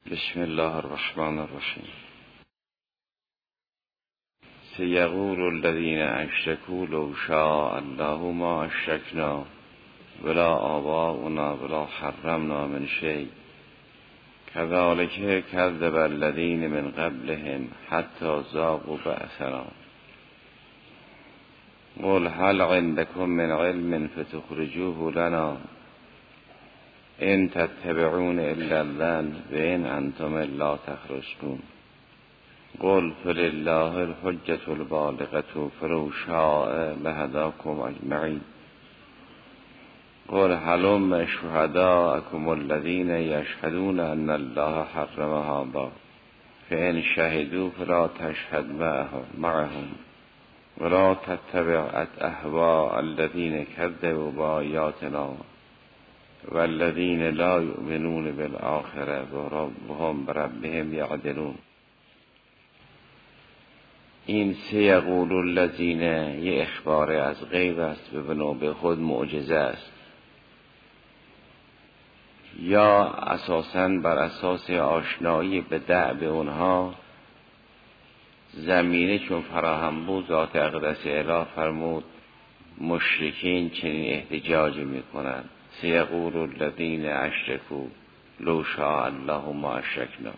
بسم الله الرحمن الرحیم. سیقول الذین اشرکوا لو شاء الله ما اشرکنا ولا آباؤنا ولا حرمنا من شیء کذلک کذب الذین من قبلهم حتی ذاقوا بأسنا قل هل عندکم من علم فتخرجوه لنا ان تتبعون الا الظن و ان انتم الا تخرجون قل فلله الحجة البالغة فلو شاء لهداكم اجمعین قل هلم شهداءكم الذين يشهدون ان الله حرم هذا فان شهدوا فلا تشهد معهم ولا تتبع اهواء الذين كذبوا بآياتنا والذین لا یؤمنون بالآخرة وهم بربهم یعدلون. این سیقول الذین یه اخبار از غیب است و به نوبه خود معجزه است، یا اساساً بر اساس آشنایی به دأب اونها زمینه چون فراهم بود ذات اقدس اله فرمود مشرکین چنین احتجاج میکنند. سیقول الذین اشرکوا لو شاء الله ما اشرکنا.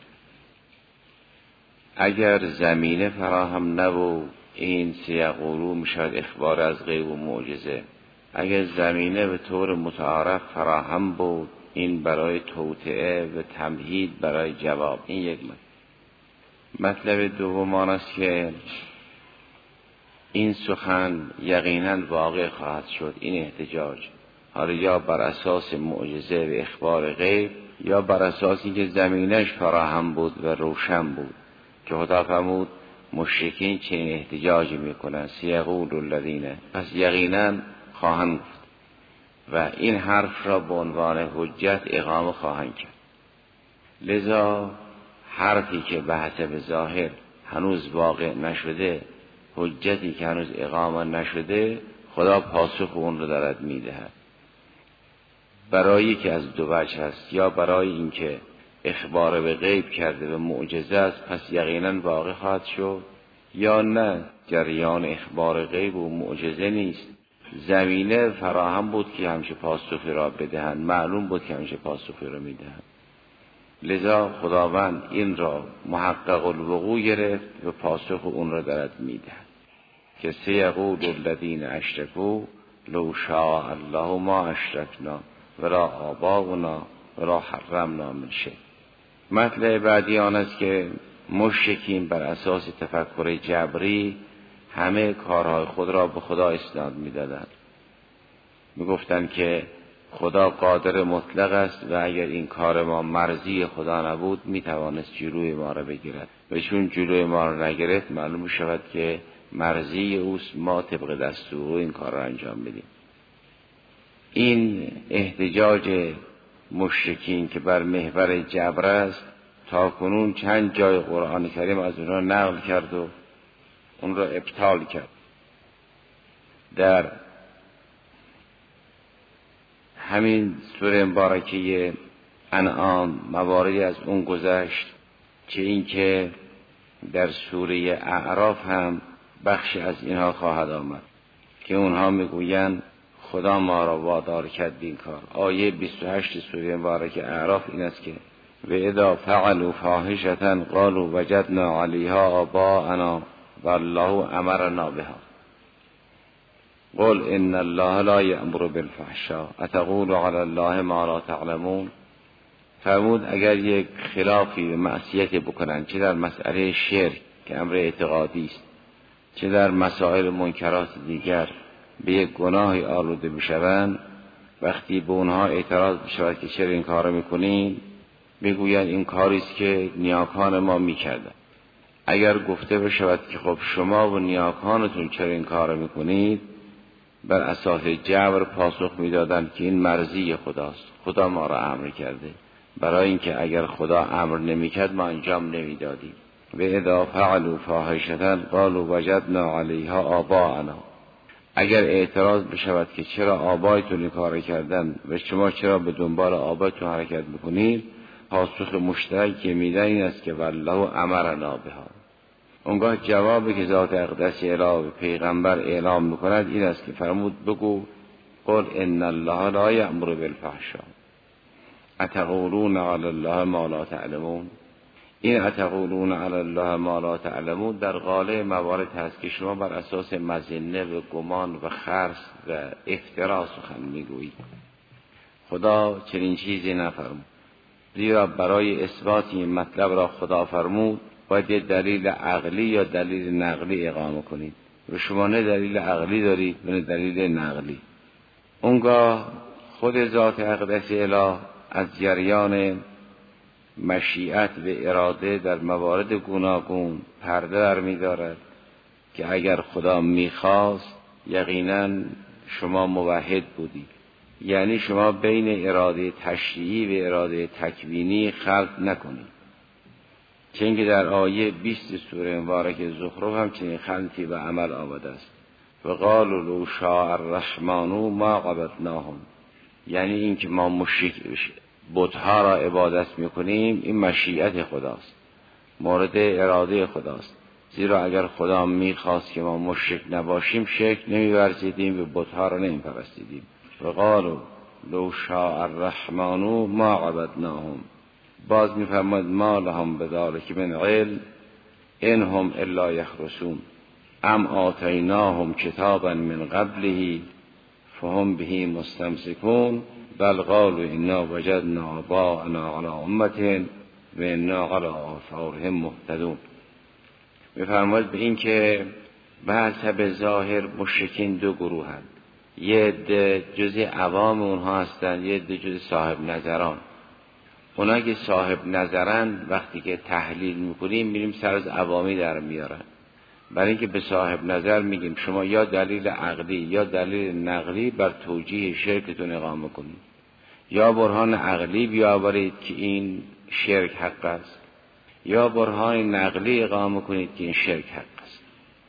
اگر زمینه فراهم نبود این سیقولو میشد اخبار از غیب و معجزه. اگر زمینه به طور متعارف فراهم بود این برای توطئه و تمهید برای جواب. این یک مطلب دوم آن است که این سخن یقیناً واقع خواهد شد. این احتجاج حالا یا بر اساس معجزه و اخبار غیب یا بر اساس اینکه زمینش فراهم بود و روشن بود که خدا فرمود مشرکین چنین احتجاجی میکنن. سیقول الذین، پس یقینا خواهند گفت و این حرف را به عنوان حجت اقامه خواهند کرد. لذا حرفی که به حسب ظاهر هنوز واقع نشده، حجتی که هنوز اقامه نشده، خدا پاسخ اون رو دارد میدهد. برای که از دو وجه است، یا برای اینکه اخبار به غیب کرده و معجزه است پس یقینا واقع خواهد شد، یا نه جریان اخبار غیب و معجزه نیست، زمینه فراهم بود که همیشه پاسخی را بدهند، معلوم بود که همیشه پاسخی را میدهند. لذا خداوند این را محقق الوقوع گرفت و پاسخ اون را دارد میدهد که سیقول الذین اشرکوا لو شاء الله ما اشرکنا ولا آباؤنا ولا حرمنا من شیء. مطلب بعدی آن است که مشرکین بر اساس تفکر جبری همه کارهای خود را به خدا اسناد می‌دادند. می‌گفتند که خدا قادر مطلق است و اگر این کار ما مرضی خدا نبود می‌توانست جلوی ما را بگیرد و چون جلوی ما را نگرفت معلوم شود که مرضی اوست، ما طبق دستور این کار را انجام بدیم. این احتجاج مشرکین که بر محور جبر است تا کنون چند جای قرآن کریم از اونها نقل کرد و اون را ابطال کرد. در همین سوره مبارکه انعام مواردی از اون گذشت، چه این که در سوره اعراف هم بخشی از اینها خواهد آمد که اونها میگویند خدا ما را وادار کرد این کار. آیه 28 سوره مبارکه اعراف این است که و اذا فعلوا فاحشة قالوا وجدنا علیها آباءنا والله امرنا بها قل ان الله لا یأمر بالفحشاء اتقولوا علی الله ما لا تعلمون. فرمود اگر یک خلافی و معصیت بکنند، چه در مسئله شرک که امر اعتقادی است، چه در مسائل منکرات دیگر، به یک گناهی آلوده بشوند، وقتی به اونها اعتراض بشود که چرا این کارو میکنین، بگویند این کاری است که نیاکان ما میکردند. اگر گفته بشود که خب شما و نیاکانتون چرا این کارو میکنید، بر اساس جبر پاسخ میدادند که این مرضی خداست، خدا ما را امر کرده، برای اینکه اگر خدا امر نمیکرد ما انجام نمیدادیم. و اذا فعلوا فاحشة قالوا وجدنا علیها آباءنا. اگر اعتراض بشود که چرا آبایتون این کار کردن و شما چرا به دنبال آبایتون حرکت میکنید، پاسخ مشترک که میدن این است که والله امرنا بها. اونگاه جوابی که ذات اقدس الهی به پیغمبر اعلام میکند این است که فرمود بگو قل ان الله لا یأمر بالفحشاء اتقولون علی الله ما لا تعلمون. این اتقولون علی الله ما لا تعلمون در قالب موارد هست که شما بر اساس مظنه و گمان و خرس و افترا سخن میگویید. خدا چنین چیزی نفرمود، زیرا برای اثبات این مطلب را خدا فرمود باید یه دلیل عقلی یا دلیل نقلی اقامه کنید و شما نه دلیل عقلی دارید نه دلیل نقلی. اونگاه خود ذات اقدس اله از جریان مشیت و اراده در موارد گوناگون پرده در می‌دارد که اگر خدا می‌خواست یقیناً شما موحد بودید، یعنی شما بین اراده تشریعی و اراده تکوینی خلط نکنید. چون که در آیه 20 سوره مبارکه زخرف هم چنین خلطی به عمل آمده است و قالوا لو شاء الرحمن ما عبدناهم، یعنی این که ما مشرک بت‌ها را عبادت میکنیم این مشیت خداست، مورد اراده خداست. زیرا اگر خدا میخواست که ما مشرک نباشیم شرک نمی‌ورزیدیم و بت‌ها را نمی‌پرستیدیم. و قالوا لو شاء الرحمن ما عبدناهم. باز میفرماید ما لهم بذلک من علم ان هم الا یخرصون ام آتیناهم کتابا من قبله فهم به مستمسکون بل قالوا انا وجدنا آباءنا علی امة و انا علی آثارهم مهتدون. میفرماید به این که به حسب ظاهر مشرکین دو گروهند، یه عده جزء عوام اونها هستند، یه عده جزء صاحب نظران. اونا که صاحب نظرن وقتی که تحلیل میکنیم میریم سر از عوامی در میارن، برای اینکه به صاحب نظر میگیم شما یا دلیل عقلی یا دلیل نقلی بر توجیه شرکتون اقامه کنید، یا برهان عقلی بیاورید که این شرک حق است یا برهان نقلی اقامه کنید که این شرک حق است.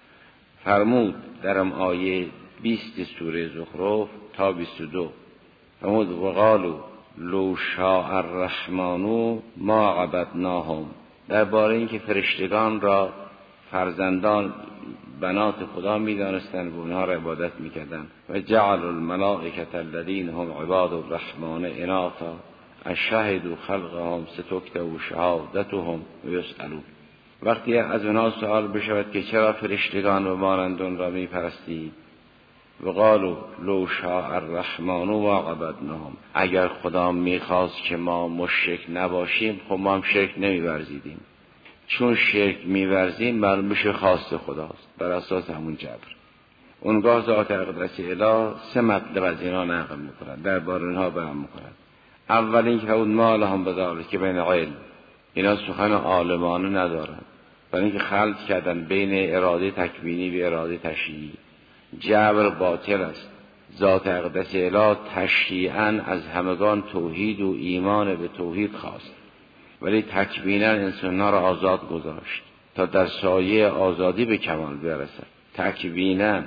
فرمود در آیه 20 سوره زخرف تا 22 فرمود وقالوا لو شاء الرحمن ما عبدناهم، درباره اینکه فرشتگان را فرزندان بنات خدا می‌دانستند و اونها را عبادت می‌کردند. و جعل الملائکة الذین هم عباد الرحمن اناثا اشهدوا خلقهم ستکتب شهادتهم و یسألون. وقتی از اونها سوال بشود که چرا فرشتگان و مانندون را می‌پرستید، و قالوا لو شاء الرحمن ما عبدناهم، اگر خدا میخواست که ما مشرک نباشیم خب ما هم شرک نمی‌ورزیدیم، چون شرک می‌ورزیم معلوم میشه خواست خداست بر اساس همون جبر. اونگاه ذات اقدس اله سه مطلب از اینا نقل میکنند، درباره اینها بیان میکنند. اول این که اون ما لهم بذلک که بین علم، اینا سخن عالمانه ندارند، برای اینکه خلط کردن بین اراده تکوینی و اراده تشریعی. جبر باطل است. ذات اقدس اله تشریعاً از همگان توحید و ایمان به توحید خواست، ولی تکویناً انسان‌ها را آزاد گذاشت تا در سایه آزادی به کمال برسد. تکویناً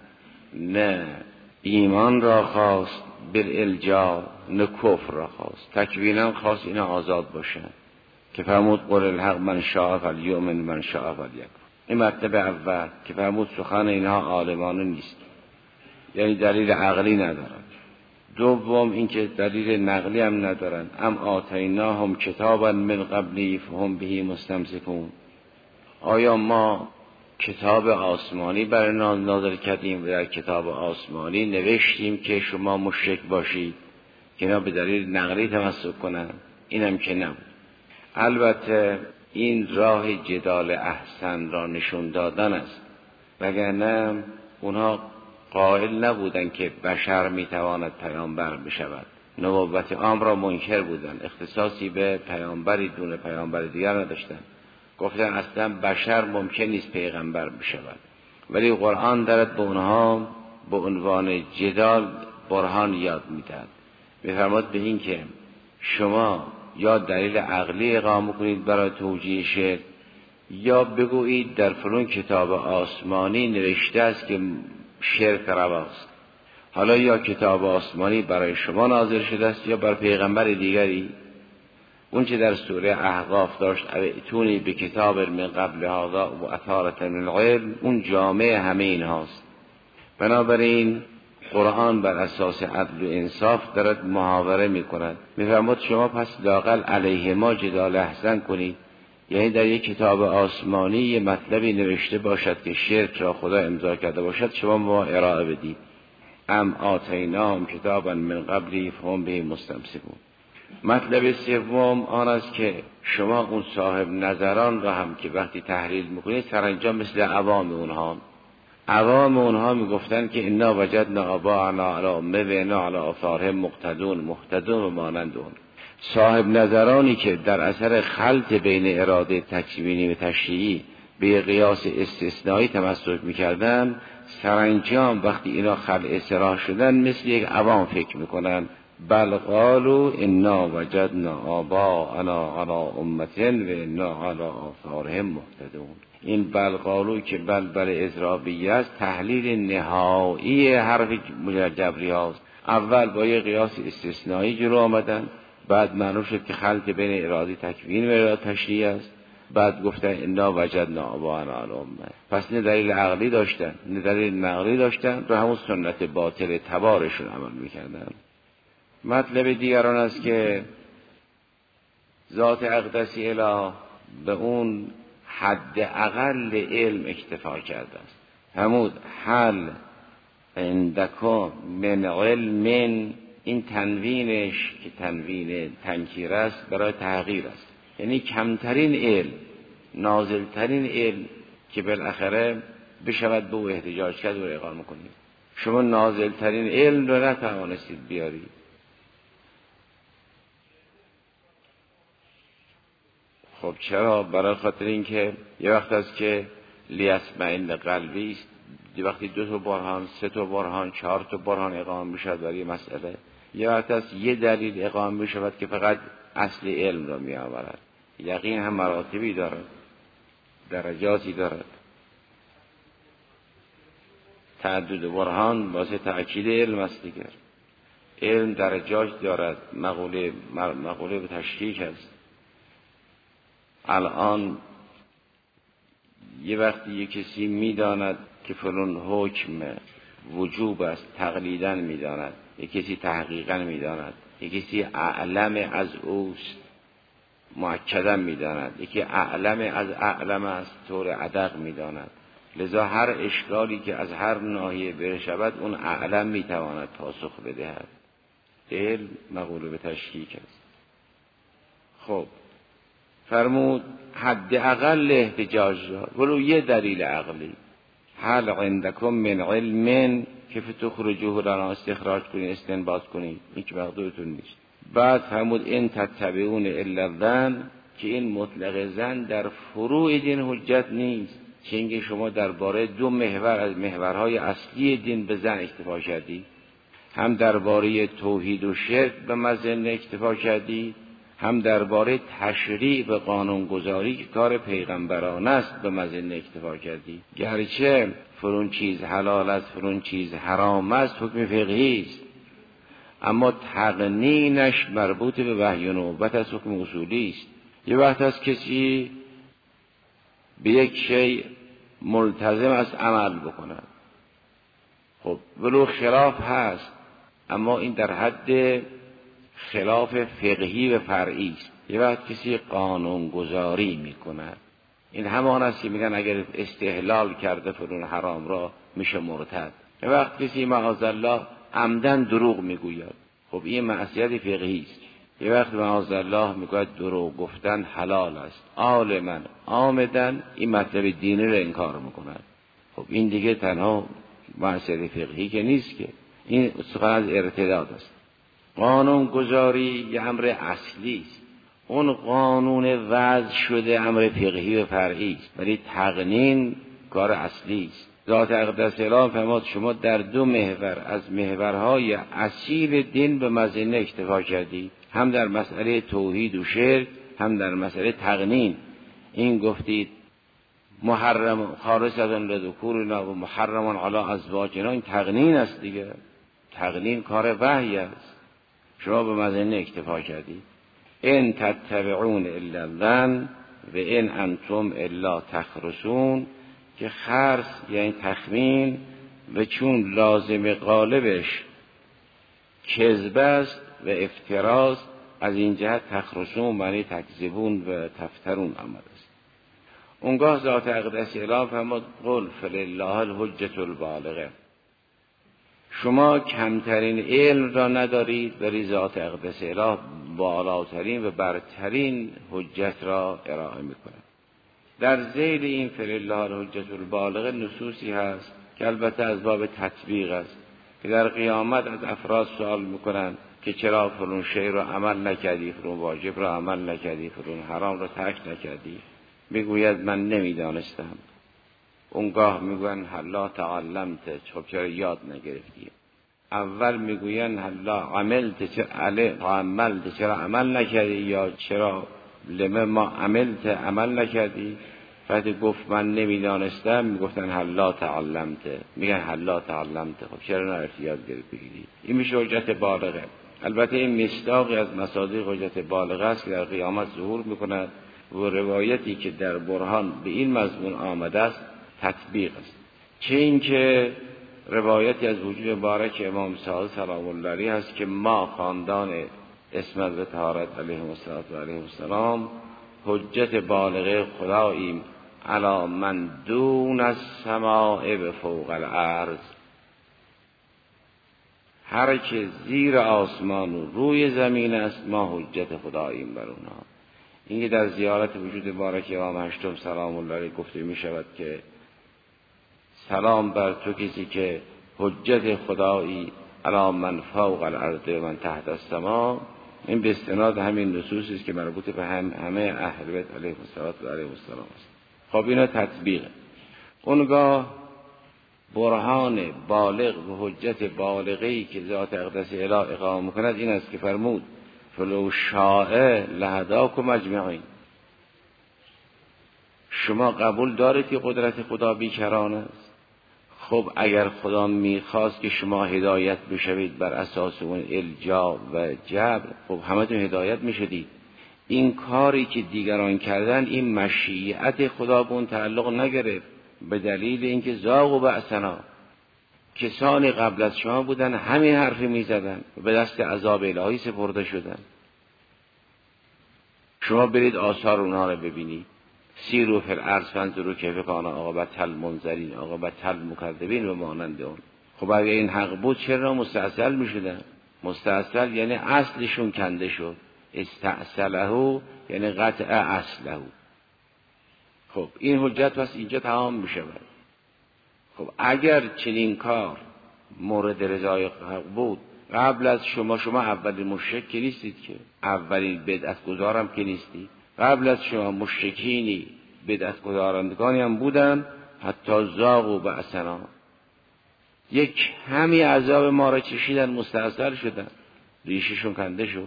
نه ایمان را خواست بالالجا، نه کفر را خواست. تکویناً خواست اینا آزاد باشند که فرمود قل الحق من شاء فلیؤمن من شاء فلیکفر. این مطلب اول که فرمود سخن اینها عالمانه نیست، یعنی دلیل عقلی ندارند. دوم اینکه دلیل نقلی هم ندارند. ام آتیناهم کتابا من قبلی فهم به مستمسکون، آیا ما کتاب آسمانی برای نازل کردیم و در کتاب آسمانی نوشتیم که شما مشرک باشید که اینا به دلیل نقلی تمسک کنند؟ اینم که نبود. البته این راه جدال احسن را نشون دادن است، وگرنه اونها قائل نبودن که بشر میتواند پیامبر بشود. نبوت عام را منکر بودن، اختصاصی به پیامبری دون پیامبر دیگر نداشتن. گفتن اصلا بشر ممکن نیست پیغمبر بشود، ولی قرآن دارد به اونها به عنوان جدال برهان یاد میدهد. میفرماد به این که شما یا دلیل عقلی اقامه کنید برای توجیه شرک، یا بگویید در فلان کتاب آسمانی نوشته است که شرک رواست. حالا یا کتاب آسمانی برای شما نازل شده است یا بر پیغمبر دیگری. اون چه در سوره احقاف داشت ائتونی به کتاب من قبل هذا و اثارة من العلم، اون جامع همه این هاست. بنابراین قرآن بر اساس عدل و انصاف دارد محاوره میکند. میفرماد شما پس لااقل علیه ما جدال احسن کنید، یعنی در یک کتاب آسمانی یه مطلبی نوشته باشد که شرک را خدا امضا کرده باشد، شما ما ارائه بدید. ام آتیناهم کتابا من قبلی فهم به مستمسکون. مطلب سوم آن است که شما اون صاحب نظران را هم که وقتی تحلیل میکنید سرانجام مثل عوام اونها میگفتن که انا وجدنا آباءنا علی امه و انا علی آثارهم مقتدون و مانند اون. صاحب نظرانی که در اثر خلط بین اراده تکوینی و تشریعی به قیاس استثنایی تمسک میکردن، سرانجام وقتی اینا خلع اصلاح شدن مثل یک عوام فکر میکنن. بل قالوا انا وجدنا آباءنا علی امه و انا علی آثارهم مقتدون. این بل قالو که بل اضرابیه است، تحلیل نهایی حرف جبری هاست. اول با یه قیاس استثنایی جلو آمدن، بعد معلوم شد که خلط بین اراده تکوین و اراده تشریعی است، بعد گفتن انا وجدنا آباءنا علی امه. پس نه دلیل عقلی داشتن نه دلیل نقلی داشتن، رو همون سنت باطل تبارشون عمل میکردن. مطلب دیگران است که ذات اقدسی اله به اون حد اقل علم اکتفا کرده است. همود حل عندکم من علم، این تنوینش که تنوین تنکیر است برای تحقیر است، یعنی کمترین علم، نازلترین علم که بالاخره بشود به او احتجاج کرد و اقامه کنید. شما نازلترین علم رو نتوانستید بیارید. خب چرا؟ برای خاطر اینکه یه وقت است که لیسمعین قلبی است، یه وقتی 2 تا برهان، 3 تا برهان، 4 تا برهان اقامه میشود برای مسئله. یه وقت است یه دلیل اقامه میشود که فقط اصل علم را می آورد. یقین هم مراتبی دارد، درجاتی دارد. تعدد برهان واسه تأکید علم است دیگر. علم درجات دارد، مقوله به تشکیک است. الان یه وقتی یه کسی میداند که فلان حکم وجوب است، تقلیداً میداند، یه کسی تحقیقاً میداند، یه کسی اعلم از اوست، مؤکداً میداند، یکی اعلم از اعلم است، طور ادق میداند. لذا هر اشکالی که از هر ناحیه برشود اون اعلم میتواند پاسخ بدهد. علم مقوله به تشکیک است. خب فرمود حد اقل احتجاج دار ولو یه دلیل عقلی. هل عندکم من علم که فتخرجوه لنا، استخراج کنید، استنباط کنید، این که مقدورتون نیست. بعد فرمود این تتبعون الا الظن، که این مطلق ظن در فروع دین حجت نیست، چه اینکه شما درباره 2 محور از محورهای اصلی دین به ظن اکتفا کردید، هم درباره توحید و شرک به مظن اکتفا کردید، هم درباره تشریع و قانونگذاری که کار پیغمبران است به مظن اکتفا کردی. گرچه فرون چیز حلال است، فرون چیز حرام است، حکم فقهی است، اما تقنینش مربوط به وحی و نبوت از حکم اصولی است. یه وقت از کسی به یک شی ملتزم است عمل بکند، خب ولو خلاف هست، اما این در حد خلاف فقهی و فرعی است. یه وقت کسی قانون گذاری میکند، این همان است که میگن اگر استحلال کرده فلان حرام را میشه مرتد. یه وقت کسی معاذالله عمدن دروغ میگوید، خب این معصیت فقهی است. یه وقت معاذالله میگوید دروغ گفتن حلال است، عالما عامدن این مطلب دینی را انکار میکند. خب این دیگه تنها معصیت فقهی که نیست، که این سخن از ارتداد است. قانون گذاری یه امر اصلی است، اون قانون وضع شده امر فقهی و فرعی است، ولی تقنین کار اصلی است. ذات اقدس اله فرمود شما در 2 محور از محورهای اصیل دین به مظنه اکتفا کردید، هم در مسئله توحید و شرک، هم در مسئله تقنین. این گفتید محرم خالصة لذکورنا و محرم علی ازواجنا، این تقنین است دیگه. تقنین کار وحی است، شما به مظنه اکتفا کردید. ان تتبعون الا الظن و ان انتم الا تخرصون، که خرص یعنی تخمین و چون لازم غالبش کذب است و افتراست، از این جهت تخرصون معنی تکذبون و تفترون آمده است. اونگاه ذات اقدس اله فرمود قل فلله الحجة البالغه، شما کمترین علم را ندارید ولی ذات اقدس اله بالاترین و برترین حجت را ارائه می‌کند. در ذیل این فلله الحجة البالغه نصوصی هست که البته از باب تطبیق است، که در قیامت از افراد سوال میکنن که چرا فلان شی را عمل نکردی، فلان واجب را عمل نکردی، فلان حرام را ترک نکردی. میگوید من نمیدانستم. اونگاه میگوین هلا تعلمت، خب چرا یاد نگرفتی؟ اول میگوین هلا عملت، چرا عمل نکردی، یا چرا لما ما عملت عمل نکردی؟ وقتی گفت من نمیدانستم میگفتن هلا تعلمت، میگن هلا تعلمت، خب چرا نرفتی یاد بگیری؟ این میشه حجت بالغه. البته این مصداقی از مصادیق حجت بالغه است که در قیامت ظهور میکند و روایتی که در برهان به این مضمون آمده است تطبیق است. چه این که روایتی از وجود مبارک امام صادق سلام الله علیه است که ما خاندان عصمت و طهارت علیهم السلام حجت بالغه خداییم علی من دون السماء و فوق الارض، هر که زیر آسمان و روی زمین است ما حجت خداییم بر اونها. این که در زیارت وجود مبارک امام هشتم سلام الله علیه گفته می شود که سلام بر تو کسی که حجت خدایی علی من فوق الارض و من تحت السماء. این به استناد همین نصوصی است که مربوط به همه اهل بیت علیهم السلام است. خب اینا تطبیقه. اونگاه برهان بالغ و حجت بالغی که ذات اقدس اله اقامه میکند این است که فرمود فلو شاء لهداکم اجمعین. شما قبول دارید که قدرت خدا بیکران است؟ خب اگر خدا میخواست که شما هدایت بشوید بر اساس اون الجا و جبر، خب همتون هدایت میشدید. این کاری که دیگران کردن این مشیت خدا به اون تعلق نگرفت، به دلیل اینکه ذاقوا بأسنا، کسانی قبل از شما بودن همین حرفی میزدن و به دست عذاب الهی سپرده شدن. شما برید آثار اونها رو ببینید. سیروا فی الارض فانظروا کیف کان عاقبة المنذرین، عاقبة المکذبین و مانند اون. خب اگه این حق بود چرا مستعسل میشدن؟ مستعسل یعنی اصلشون کنده شد. استعسله یعنی قطع اصله. خب این حجت پس اینجا تمام میشود. خب اگر چنین کار مورد رضای حق بود قبل از شما اولین مشرک که نیستید، که اولین بدعت گذارم که نیستید. قبل از شما مشرکینی بدعت گذارندگانی هم بودن، حتی ذاقوا بأسنا، یک کمی عذاب ما را چشیدن، مستأصل شدن، ریششون کنده شد.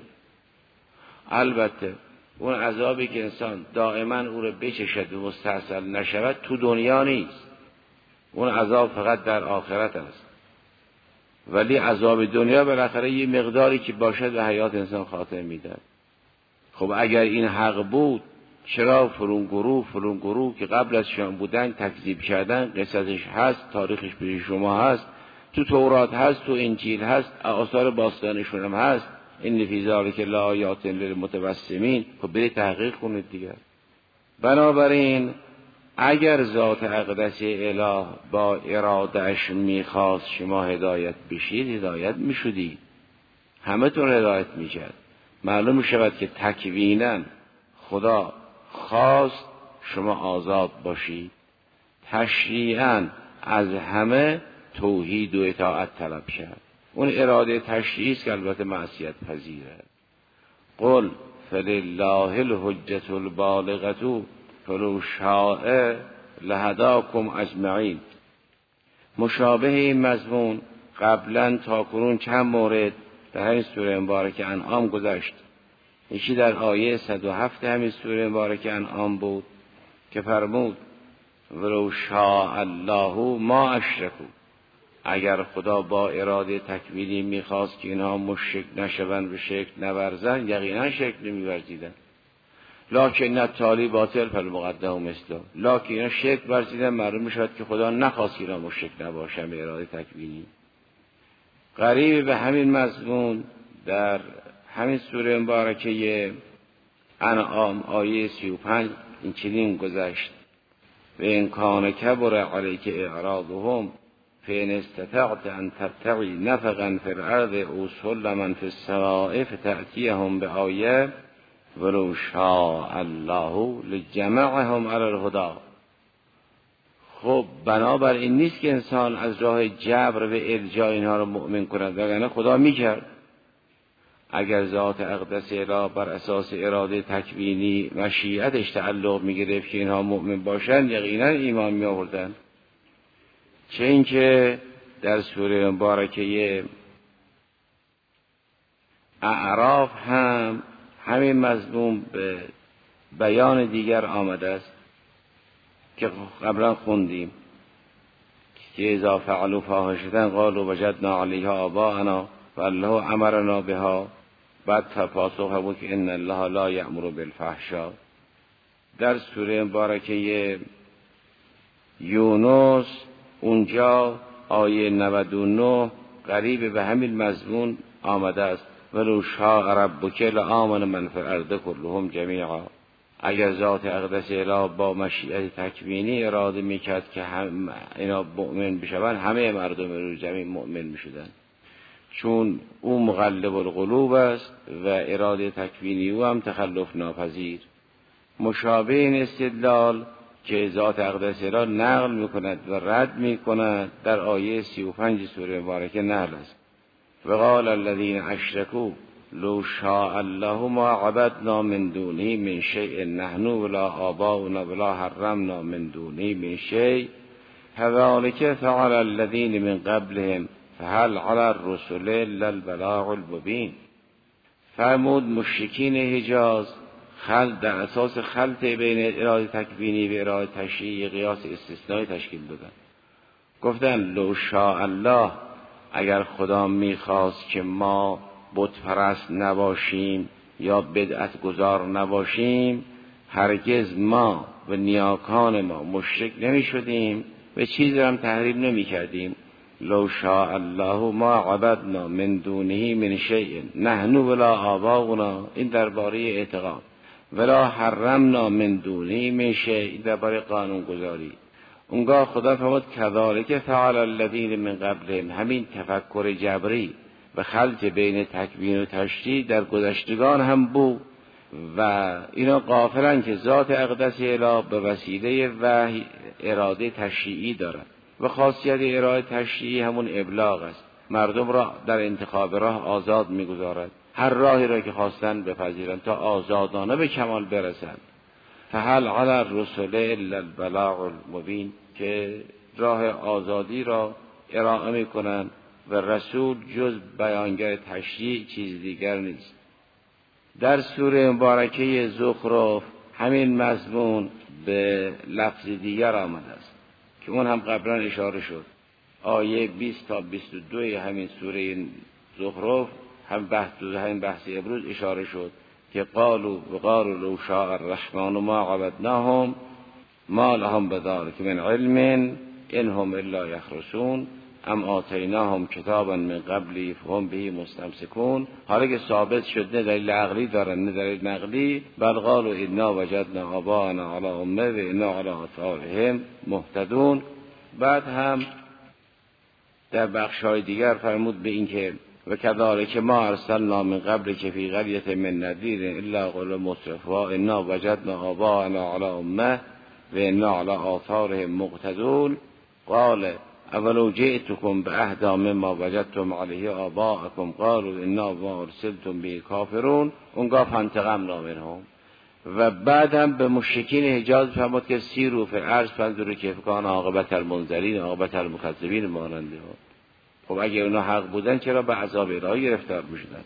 البته اون عذابی که انسان دائما او را بچشد و مستأصل نشود تو دنیا نیست، اون عذاب فقط در آخرت است. ولی عذاب دنیا بالاخره یه مقداری که باشد به حیات انسان خاتمه میدهد. خب اگر این حق بود چرا فلان گروه که قبل از شما بودن تکذیب کردن؟ قصصش هست، تاریخش پیش شما هست، تو تورات هست، تو انجیل هست، آثار باستانشون هم هست. این فی ذلک لآیات للمتوسمین. خب برید تحقیق کنید دیگر. بنابراین اگر ذات اقدس اله با ارادهش میخواست شما هدایت بشید، هدایت میشدید، همه تون هدایت میشد. معلوم شود که تکویناً خدا خواست شما آزاد باشید، تشریعاً از همه توحید و اطاعت طلب کرد. اون اراده تشریعی است که البته معصیت پذیره. قل فلله الحجة البالغة فلو شاء لهداکم اجمعین. مشابه این مضمون قبلا تاکنون چند مورد در همین سوره مبارکه انعام گذشت. یکی در آیه 107 همین سوره مبارکه انعام بود که فرمود ولو شاء الله ما اشرکوا. اگر خدا با اراده تکوینی میخواست که اینها مشرک نشوند و شرک نورزند، یقینا شرک نمیورزیدند. لکن التالی باطل فالمقدم مثله. لکن اینا شرک ورزیدن، معلوم میشد که خدا نخواست اینا مشرک نباشن به اراده تکوینی. قریب به همین مضمون در همین سوره مبارکه انعام آیه 35 این چنین گذشت: و ان کان کبر علیک اعراضهم فان استطعت ان تبتغی نفقا فی الارض او سلما فی السماء فتأتیهم بآیه ولو شاء الله لجمعهم علی الهدی. خب بنابر این نیست که انسان از راه جبر و الجا اینها رو مؤمن کند، وگرنه خدا میکرد. اگر ذات اقدس اله بر اساس اراده تکوینی مشیتش تعلق میگرفت که اینها مؤمن باشند، یقینا ایمان می آوردند. چه اینکه در سوره مبارکه اعراف هم همین مضمون به بیان دیگر آمده است که قبلا خوندیم که اذا فعلوا فاحشة قالوا وجدنا علیها آباءنا والله امرنا بها. بعد پاسخ هم بود که ان الله لا یأمر بالفحشاء. در سوره مبارکه یونس اونجا آیه 99 قریب به همین مضمون آمده است: ولو شاء ربک لآمن من فی الارض کلهم جمیعا. اگر ذات اقدس اله با مشیت تکوینی اراده میکرد که اینا مؤمن بشوند، همه مردم روی زمین مؤمن میشدند، چون او مغلب القلوب است و اراده تکوینی او هم تخلف ناپذیر. مشابه این استدلال که ذات اقدس اله نقل میکند و رد میکند در آیه 35 سوره مبارکه نحل است: و قال الذین اشرکوا لو شاء الله ما عبدنا من دونه من شیء نحن ولا آباؤنا ولا حرمنا من دونه من شیء كذلك فعل الذین من قبلهم فهل علی الرسل الا البلاغ المبین. فرمود مشرکین حجاز در اساس خلط بین اراده تکوینی و اراده تشریعی قیاس استثنایی تشکیل دادن. گفتن لو شاء الله، اگر خدا میخواست که ما بت پرست نباشیم یا بدعت گذار نباشیم، هرگز ما و نیاکان ما مشرک نمی شدیم و چیزی هم تحریم نمی کردیم. لو شاء الله ما عبدنا من دونه من شیء نحن ولا آباؤنا، این درباره اعتقاد. ولا حرمنا من دونه من شیء، درباره قانون گذاری. اونگاه خدا فرمود کذالک فعل الذین من قبلهم، همین تفکر جبری و خلط بین تکوین و تشریع در گذشتگان هم بود و اینا غافلن که ذات اقدس اله به وسیله وحی اراده تشریعی دارد و خاصیت اراده تشریعی همون ابلاغ است. مردم را در انتخاب راه آزاد میگذارد، هر راهی را که خواستن بپذیرند تا آزادانه به کمال برسند. فهل علی الرسل الا البلاغ المبین، که راه آزادی را ارائه میکنند و رسول جز بیانگر تشریع چیز دیگر نیست. در سوره مبارکه زخرف همین مضمون به لفظ دیگر آمده است که اون هم قبلا اشاره شد. آیه 20 تا 22 همین سوره زخرف هم بحث امروز اشاره شد که قالوا لو شاء الرحمن ما عبدناهم ما لهم بذلک من علم انهم الا یخرصون ام آتیناهم کتابا من قبلی فهم به مستمسکون. حالا که ثابت شد نه دلیل عقلی دارن نه دلیل نقلی، بل قالوا انا وجدنا آباءنا علی امه و انا علی آثارهم مهتدون. بعد هم در بخش‌های دیگر فرمود به این که و کذالک ما ارسلنا من قبل که فی قریة من نذیر الا قال مترفوا انا وجدنا آباءنا علی امه و انا علی آثارهم مقتدون. قال اولو جئتكم باهدی مما وجدتم علیه آباءکم قالوا انا ما ارسلتم به کافرون. اونگاه فانتقمنا منهم. و بعد هم به مشرکین حجاز فرمود که سیروا فی الارض فانظروا کیف کان عاقبة المنذرین عاقبة المکذبین ماننده. خب اگه اونا حق بودن چرا به عذاب الهی گرفتار میشدن؟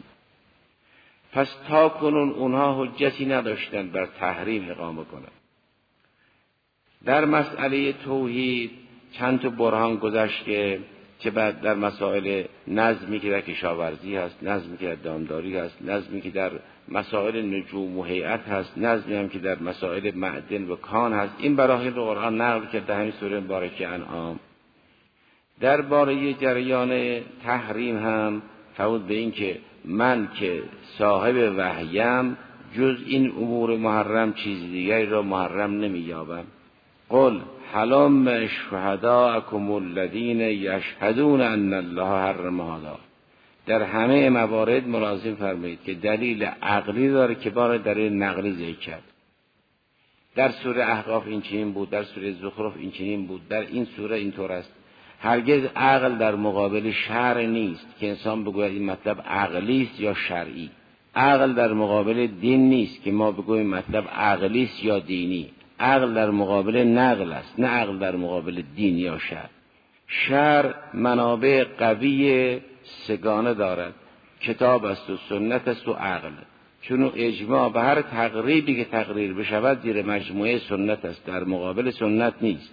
پس تا کنون اونها حجتی نداشتن بر تحریم اقامه کنند. در مسئله توحید چند تا برهان گذشت که چه بعد در مسائل نظمی که در کشاورزی هست، نظمی که در دامداری هست، نظمی که در مسائل نجوم و هیئت هست، نظمی هم که در مسائل معدن و کان هست. این براهین رو قرآن نقل کرده در همین سوره مبارکه انعام. درباره جریان تحریم هم فرمود به این که من که صاحب وحیم جز این امور محرم چیز دیگری را محرم نمی‌یابم. قل حلم شهداءکم الذین یشهدون ان الله حرم هذا. در همه موارد ملازم فرمایید که دلیل عقلی داره که بار دلیل نقلی ذکر کرد. در سوره احقاف این چنین بود، در سوره زخرف این چنین بود، در این سوره اینطور است. هرگز عقل در مقابل شرع نیست که انسان بگوید این مطلب عقلی است یا شرعی. عقل در مقابل دین نیست که ما بگوییم مطلب عقلی است یا دینی. عقل در مقابل نقل است، نه عقل در مقابل دین یا شرع. شرع منابع قوی سگانه دارد، کتاب است و سنت است و عقل. چون اجماع به هر تقریبی که تقریر بشود زیر مجموعه سنت است، در مقابل سنت نیست.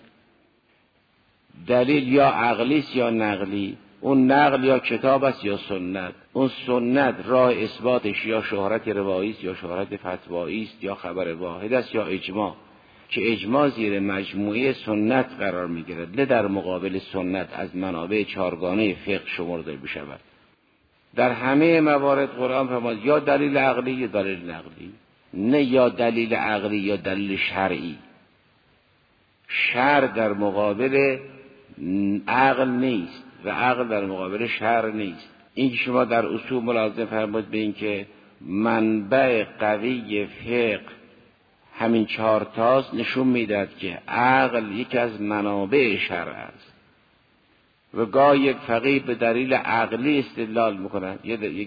دلیل یا عقلی است یا نقلی، اون نقل یا کتاب است یا سنت. اون سنت راه اثباتش یا شهرت روایی است یا شهرت فتوایی است یا خبر واحد است یا اجماع، که اجماع زیر مجموعه سنت قرار می‌گیرد، نه در مقابل سنت از منابع چهارگانه فقه شمرده بشود. در همه موارد قرآن فرمود یا دلیل عقلی یا دلیل نقلی، نه یا دلیل عقلی یا دلیل شرعی. شرع در مقابل عقل نیست و عقل در مقابل شرع نیست. این که شما در اصول ملازم فرمود به این که منبع قوی فقه همین 4 تاست، نشون میدهد که عقل یکی از منابع شرع است و گاه یک فقیه به دلیل عقلی استدلال میکند،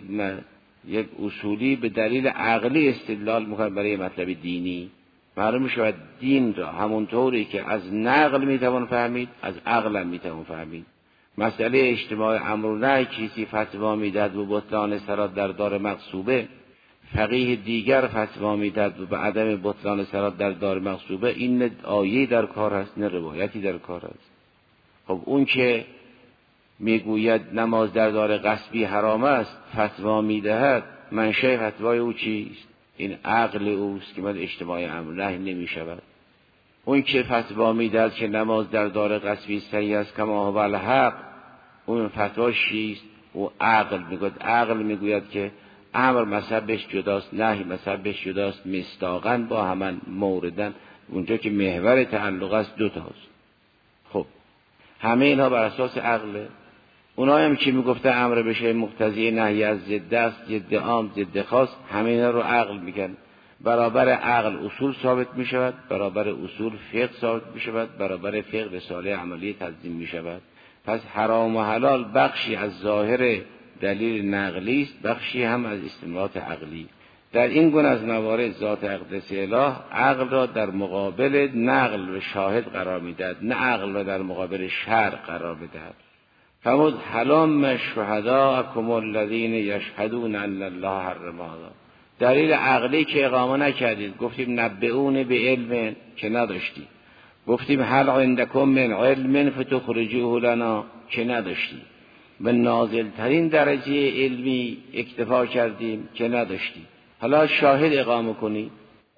یک اصولی به دلیل عقلی استدلال میکند برای مطلب دینی. معلوم شود دین را همونطوری که از نقل میتوان فهمید از عقل هم میتوان فهمید. مسئله اجتماع امر و نهی کسی فتوا میدهد و بطلان صلات در دار مغصوبه، فقیه دیگر فتوا میدهد و به عدم بطلان صلات در دار مغصوبه، این آیه در کار است نه روایتی در کار است. خب اون که میگوید نماز در دار غصبی حرام است فتوا میدهد، منشأ فتوای او چیست؟ این عقل اوست که من اجتماع امر نهی نمیشود. اون که فتوا میدهد که نماز در دار غصبی صحیح است کما هو الحق، اون فتواش چیست؟ او عقل میگوید. عقل میگوید که امر مذهبش جداست، نهی مذهبش جداست، مصداقاً با همان موردن، اونجا که محور تعلق است 2 تاست. خب همه اینها بر اساس عقله. اونایی هم که میگفته امر بشه مقتضی نهی از ضد است، ضد عام، ضد خاص، همه اینا رو عقل میگن. برابر عقل اصول ثابت میشود، برابر اصول فقه ثابت میشود، برابر فقه رساله عملی تنظیم میشود. پس حرام و حلال بخشی از ظاهر دلیل نقلی است، بخشی هم از استنباط عقلی. در این گونه از موارد ذات اقدس اله عقل را در مقابل نقل و شاهد قرار میدهد، نه عقل را در مقابل شرع قرار میدهد. فرمود حلم شهداءکم الذین یشهدون ان الله حرم هذا. دلیل عقلی که اقامه نکردید، گفتیم نبئون به علم که نداشتید، گفتیم هل عندکم من علم فتخرجوه لنا که نداشتید، به نازل ترین درجه علمی اکتفا کردیم که نداشتید. حالا شاهد اقامه کنید.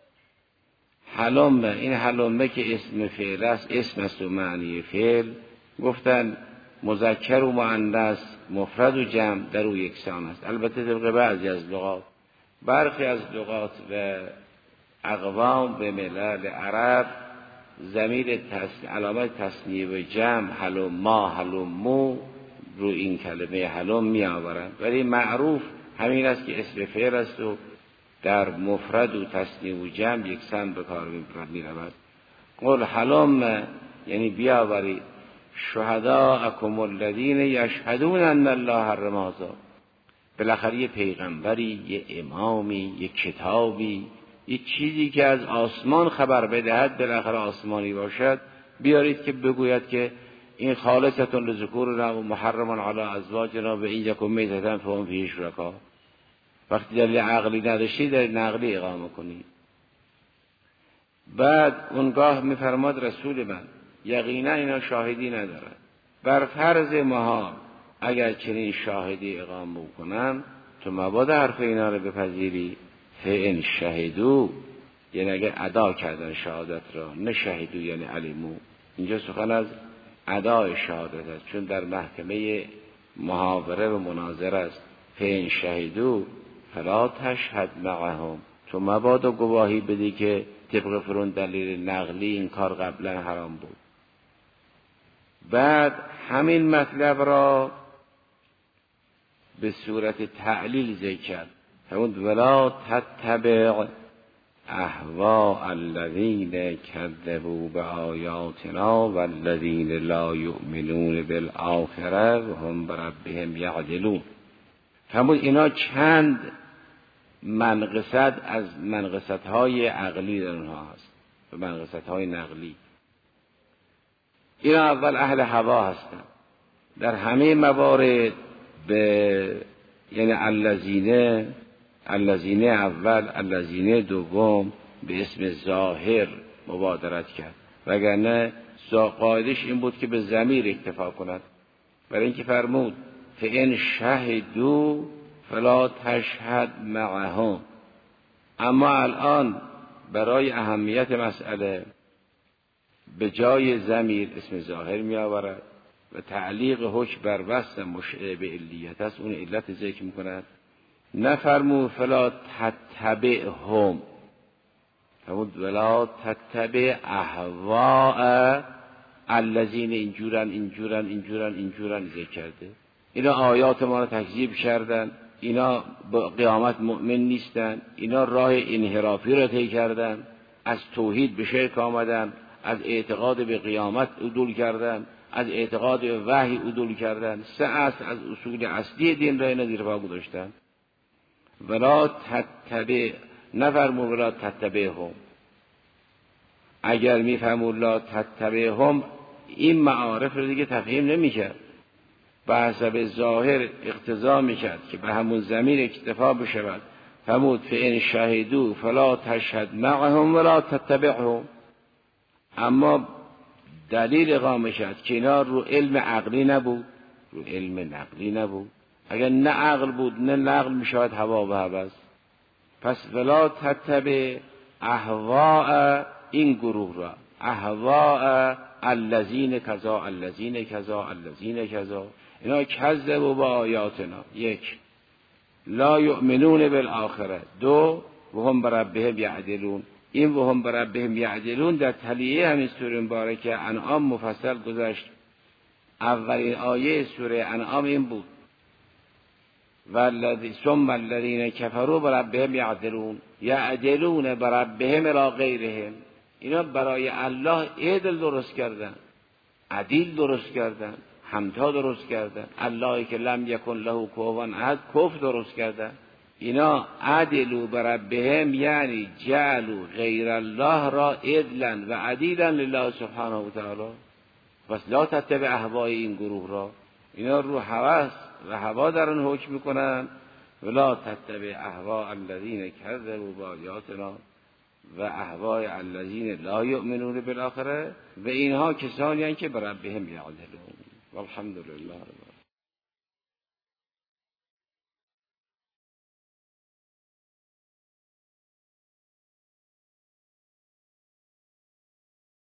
حلم، این حلمه که اسم فعل است، اسم است و معنی فعل. گفتن مذکر و مؤنث، مفرد و جمع در او یکسان است. البته طبق بعضی از لغات، برخی از لغات و اقوام به ملل عرب ضمیر علامت تثنیه و جمع حلما حلمو رو این کلمه حلم می آورند، ولی معروف همین است که اسم فعل است و در مفرد و تثنیه و جمع یکسان به کار می رود. قل حلم یعنی بیاورید شهداءکم الذین یشهدون ان الله حرم هذا. بالاخره یه پیغمبری، یه امامی، یه کتابی، یه چیزی که از آسمان خبر بدهد، بالاخره آسمانی باشد، بیارید که بگوید که این خالصتون لذکورنا و محرم علی ازواجنا و این یکم میتتن فهم فیه شرکا. وقتی دلیل عقلی نداشتی دلیل نقلی اقامه کنید. بعد اونگاه میفرماد رسول من یقینا اینا شاهدی ندارد. بر فرض محال اگر چنین شاهدی اقامه بکنن تو مبادا حرف اینا رو بپذیری. فإن شهدو یعنی اگر ادا کردن شهادت را، نه شهدو یعنی علیمو. اینجا سخن از ادای شهادت است، چون در محکمه محاوره و مناظره است. فإن شهدو فلا تشهد معهم، تو مبادا گواهی بدی که طبق فرون دلیل نقلی این کار قبلا حرام بود. بعد همین مطلب را به صورت تعلیل ذکر کرد. همون ولا تتبع اهواء الذین کذبوا بآیاتنا والذین لا یؤمنون بالآخرة وهم بربهم یعدلون. همون اینا چند منقصت از منقصت‌های عقلی در اونها هست و منقصت‌های نقلی. اینا اول اهل هوا هستند در همه موارد، به یعنی الذین اول الذین دوم به اسم ظاهر مبادرت کرد، وگرنه قاعدش این بود که به ضمیر اکتفا کند. برای اینکه فرمود فإن شهدوا فلا تشهد معهم. اما الان برای اهمیت مسئله به جای ضمیر اسم ظاهر می آورد و تعلیق حکم بر وصف مشعر به علیت است، اون علت ذکر می کند. نفرمود فلا تتبعهم، فرمود ولا تتبع اهواء الذین اینجورن ذکر کرده. اینا آیات ما را تکذیب کردن، اینا با قیامت مؤمن نیستن، اینا راه انحرافی را طی کردن، از توحید به شرک آمدن، از اعتقاد به قیامت عدول کردن، از اعتقاد به وحی عدول کردن. سه اصل از اصول اصلی دین را اینا زیر پا گذاشتن. ولا تتبع، نفرمود ولا تتبعهم. اگر میفهمود لا تتبعهم این معارف رو دیگه تفهیم نمیکرد، به حسب ظاهر اقتضا میکرد که به همون ضمیر اکتفا بشود. فرمود فإن شهدوا فلا تشهد معهم ولا تتبعهم. اما دلیل اقامه شد که اینا رو علم عقلی نبود، رو علم نقلی نبود. اگر نه عقل بود نه نقل میشود هوا و هوس. پس ولا تتبع اهواء این گروه را، اهواء الذین کذا الذین کذا الذین کذا، اینا کذبوا با آیاتنا. یک، لا یؤمنون بالآخرة. دو، وهم بربهم یعدلون. این وهم بربهم یعدلون در تلیه همین سوره مبارکه انعام مفصل گذشت. اولین آیه سوره انعام این بود ثم الذین کفروا بربهم یعدلون، یعدلون بربهم الی غیرهم. اینا برای الله عدل درست کردن، عدل درست کردن، همتا درست کردن. اللهی که لم یکن له کفوا احد، کفر درست کردن. اینا عدلوا بربهم یعنی جعلوا غیر الله را عدلا و عدیلا لله سبحانه و تعالی. پس لا تتبع اهواء این گروه را، اینا رو هوس و هوا در اون حکم میکنن. ولا تتبع اهواء الذین کذبوا بآیاتنا و اهواء الذین لا یؤمنون بالآخرة، و اینها کسانی هستند که بربهم یعدلون. والحمد لله رب العالمین.